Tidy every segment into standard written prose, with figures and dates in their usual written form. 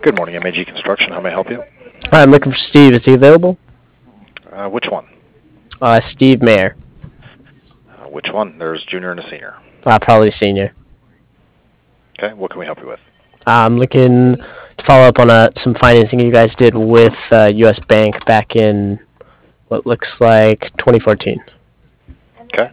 Good morning, MAG Construction. How may I help you? Hi, I'm looking for Steve. Is he available? Which one? Steve Mayer. Which one? There's junior and a senior. Probably senior. Okay, what can we help you with? I'm looking to follow up on some financing you guys did with U.S. Bank back in what looks like 2014. Okay.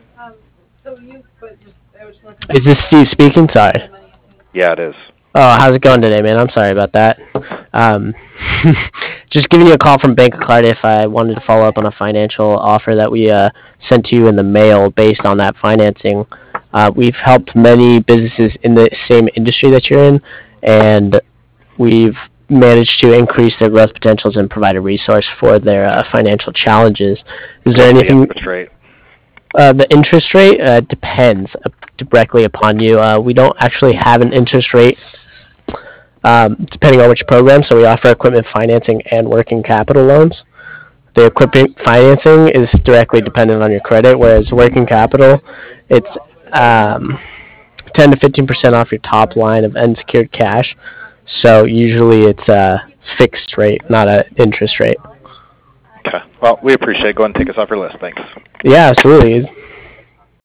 Is this Steve speaking? Sorry. Yeah, it is. Oh, how's it going today, man? I'm sorry about that. Um, just giving you a call from Bank of Cardiff. I wanted to follow up on a financial offer that we sent to you in the mail based on that financing. We've helped many businesses in the same industry that you're in, and we've managed to increase their growth potentials and provide a resource for their financial challenges. Is there What's the anything? interest rate? The interest rate depends directly upon you. We don't actually have an interest rate depending on which program. So we offer equipment financing and working capital loans. The equipment financing is directly dependent on your credit, whereas working capital, it's 10 to 15% off your top line of unsecured cash. So usually it's a fixed rate, not an interest rate. Okay. Well, we appreciate it. Go ahead and take us off your list. Thanks. Yeah, absolutely.